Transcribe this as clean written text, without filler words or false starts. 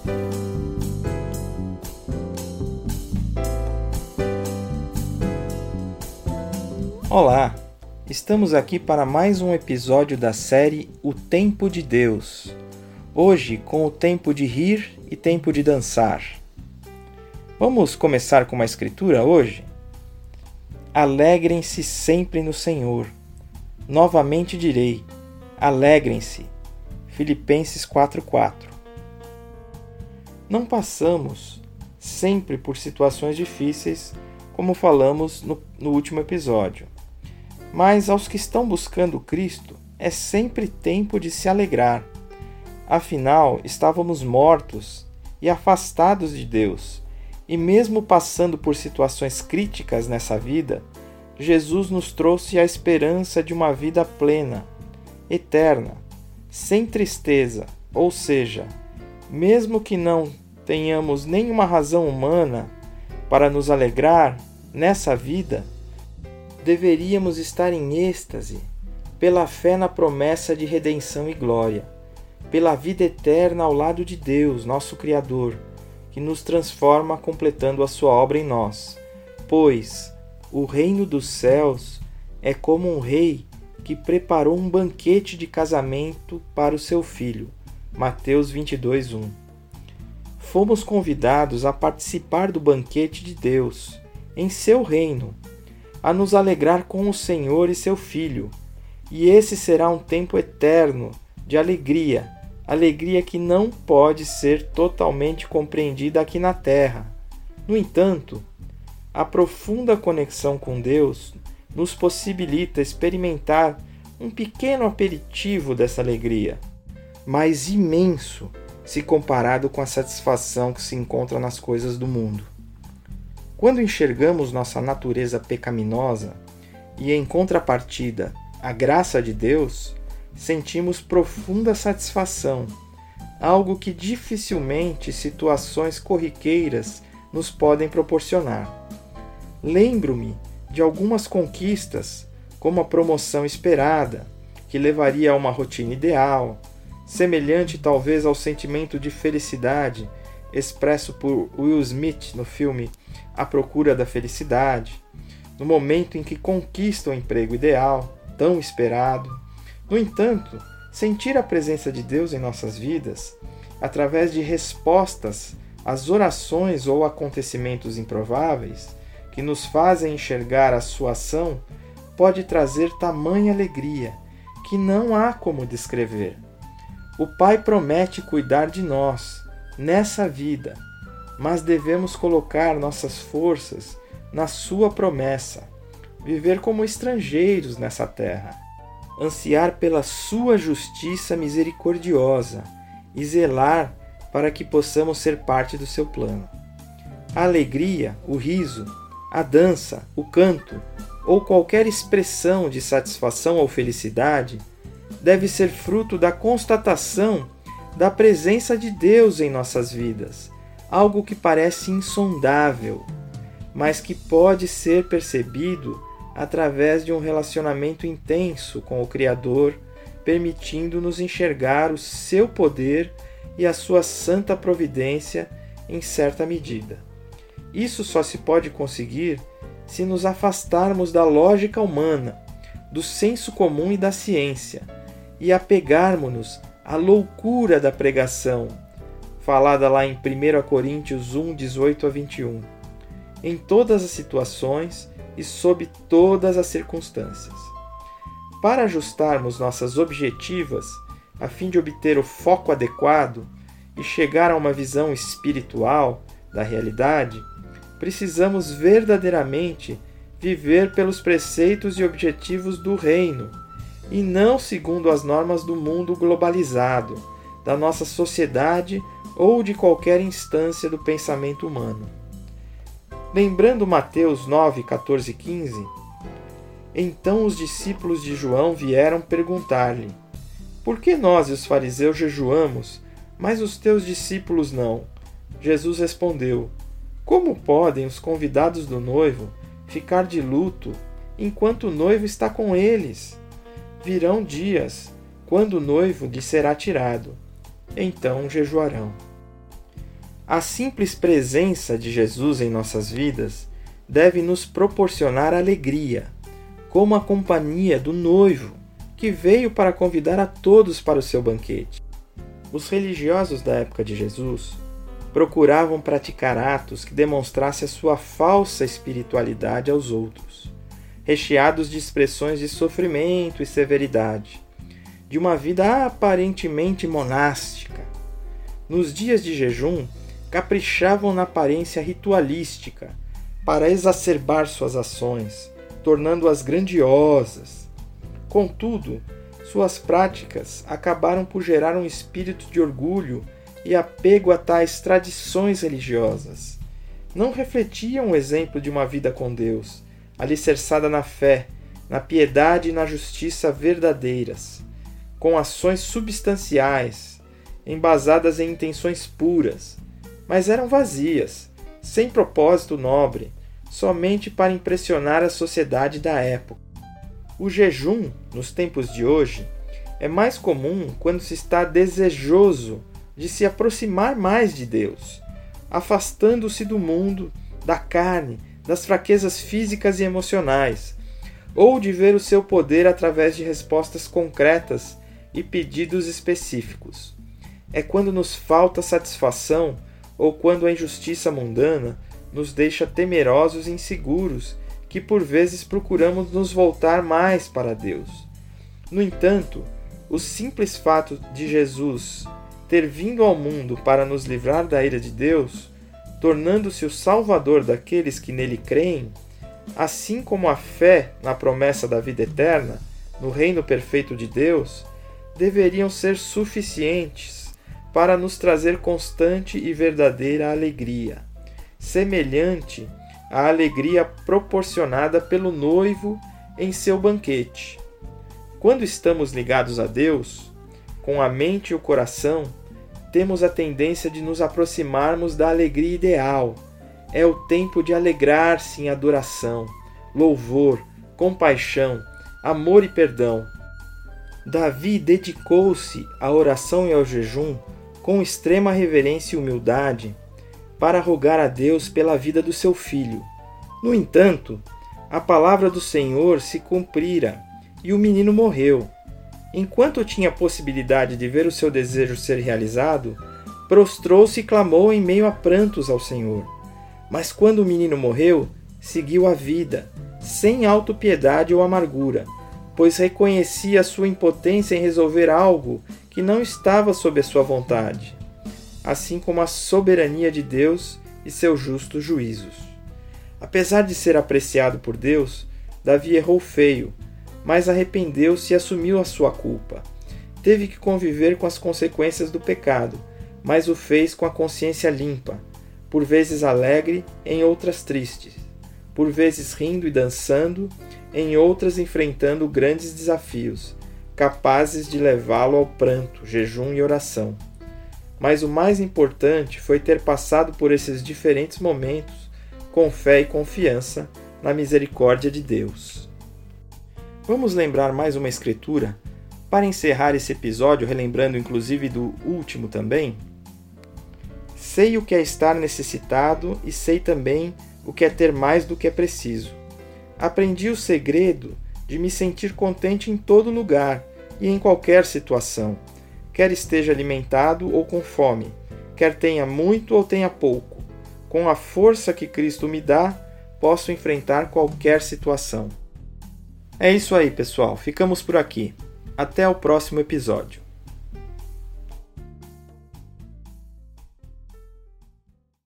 Olá, estamos aqui para mais um episódio da série O Tempo de Deus. Hoje com o tempo de rir e tempo de dançar. Vamos começar com uma escritura hoje? Alegrem-se sempre no Senhor. Novamente direi, alegrem-se. Filipenses 4:4. Não passamos sempre por situações difíceis, como falamos no último episódio. Mas aos que estão buscando Cristo, é sempre tempo de se alegrar. Afinal, estávamos mortos e afastados de Deus, e mesmo passando por situações críticas nessa vida, Jesus nos trouxe a esperança de uma vida plena, eterna, sem tristeza, ou seja, mesmo que não tenhamos nenhuma razão humana para nos alegrar nessa vida, deveríamos estar em êxtase pela fé na promessa de redenção e glória, pela vida eterna ao lado de Deus, nosso Criador, que nos transforma completando a sua obra em nós. Pois o reino dos céus é como um rei que preparou um banquete de casamento para o seu filho. Mateus 22:1. Fomos convidados a participar do banquete de Deus, em seu reino, a nos alegrar com o Senhor e seu Filho, e esse será um tempo eterno de alegria, alegria que não pode ser totalmente compreendida aqui na Terra. No entanto, a profunda conexão com Deus nos possibilita experimentar um pequeno aperitivo dessa alegria, mas imenso se comparado com a satisfação que se encontra nas coisas do mundo. Quando enxergamos nossa natureza pecaminosa e, em contrapartida, a graça de Deus, sentimos profunda satisfação, algo que dificilmente situações corriqueiras nos podem proporcionar. Lembro-me de algumas conquistas, como a promoção esperada, que levaria a uma rotina ideal, semelhante talvez ao sentimento de felicidade expresso por Will Smith no filme A Procura da Felicidade, no momento em que conquista o emprego ideal, tão esperado. No entanto, sentir a presença de Deus em nossas vidas, através de respostas às orações ou acontecimentos improváveis, que nos fazem enxergar a sua ação, pode trazer tamanha alegria que não há como descrever. O Pai promete cuidar de nós nessa vida, mas devemos colocar nossas forças na sua promessa, viver como estrangeiros nessa terra, ansiar pela sua justiça misericordiosa e zelar para que possamos ser parte do seu plano. A alegria, o riso, a dança, o canto ou qualquer expressão de satisfação ou felicidade deve ser fruto da constatação da presença de Deus em nossas vidas, algo que parece insondável, mas que pode ser percebido através de um relacionamento intenso com o Criador, permitindo-nos enxergar o seu poder e a sua santa providência em certa medida. Isso só se pode conseguir se nos afastarmos da lógica humana, do senso comum e da ciência, e apegarmos-nos à loucura da pregação, falada lá em 1 Coríntios 1, 18-21, em todas as situações e sob todas as circunstâncias. Para ajustarmos nossas objetivas, a fim de obter o foco adequado e chegar a uma visão espiritual da realidade, precisamos verdadeiramente viver pelos preceitos e objetivos do reino, e não segundo as normas do mundo globalizado, da nossa sociedade ou de qualquer instância do pensamento humano. Lembrando Mateus 9, 14 e 15, então os discípulos de João vieram perguntar-lhe: por que nós e os fariseus jejuamos, mas os teus discípulos não? Jesus respondeu: como podem os convidados do noivo ficar de luto enquanto o noivo está com eles? Virão dias quando o noivo lhe será tirado, então jejuarão. A simples presença de Jesus em nossas vidas deve nos proporcionar alegria, como a companhia do noivo que veio para convidar a todos para o seu banquete. Os religiosos da época de Jesus procuravam praticar atos que demonstrassem a sua falsa espiritualidade aos outros, recheados de expressões de sofrimento e severidade, de uma vida aparentemente monástica. Nos dias de jejum, caprichavam na aparência ritualística para exacerbar suas ações, tornando-as grandiosas. Contudo, suas práticas acabaram por gerar um espírito de orgulho e apego a tais tradições religiosas. Não refletiam o exemplo de uma vida com Deus, alicerçada na fé, na piedade e na justiça verdadeiras, com ações substanciais, embasadas em intenções puras, mas eram vazias, sem propósito nobre, somente para impressionar a sociedade da época. O jejum, nos tempos de hoje, é mais comum quando se está desejoso de se aproximar mais de Deus, afastando-se do mundo, da carne, das fraquezas físicas e emocionais, ou de ver o seu poder através de respostas concretas e pedidos específicos. É quando nos falta satisfação ou quando a injustiça mundana nos deixa temerosos e inseguros que por vezes procuramos nos voltar mais para Deus. No entanto, o simples fato de Jesus ter vindo ao mundo para nos livrar da ira de Deus, tornando-se o Salvador daqueles que nele creem, assim como a fé na promessa da vida eterna, no reino perfeito de Deus, deveriam ser suficientes para nos trazer constante e verdadeira alegria, semelhante à alegria proporcionada pelo noivo em seu banquete. Quando estamos ligados a Deus, com a mente e o coração, temos a tendência de nos aproximarmos da alegria ideal. É o tempo de alegrar-se em adoração, louvor, compaixão, amor e perdão. Davi dedicou-se à oração e ao jejum com extrema reverência e humildade para rogar a Deus pela vida do seu filho. No entanto, a palavra do Senhor se cumprira e o menino morreu. Enquanto tinha a possibilidade de ver o seu desejo ser realizado, prostrou-se e clamou em meio a prantos ao Senhor. Mas quando o menino morreu, seguiu a vida, sem autopiedade ou amargura, pois reconhecia a sua impotência em resolver algo que não estava sob a sua vontade, assim como a soberania de Deus e seus justos juízos. Apesar de ser apreciado por Deus, Davi errou feio, mas arrependeu-se e assumiu a sua culpa. Teve que conviver com as consequências do pecado, mas o fez com a consciência limpa, por vezes alegre, em outras tristes, por vezes rindo e dançando, em outras enfrentando grandes desafios, capazes de levá-lo ao pranto, jejum e oração. Mas o mais importante foi ter passado por esses diferentes momentos com fé e confiança na misericórdia de Deus. Vamos lembrar mais uma escritura para encerrar esse episódio, relembrando inclusive do último também? Sei o que é estar necessitado e sei também o que é ter mais do que é preciso. Aprendi o segredo de me sentir contente em todo lugar e em qualquer situação, quer esteja alimentado ou com fome, quer tenha muito ou tenha pouco. Com a força que Cristo me dá, posso enfrentar qualquer situação. É isso aí, pessoal. Ficamos por aqui. Até o próximo episódio.